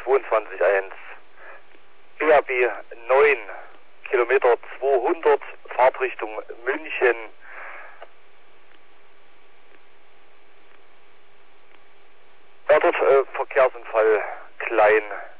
22.1. BAB 9, Kilometer 200, Fahrtrichtung München. Ja, dort Verkehrsunfall klein.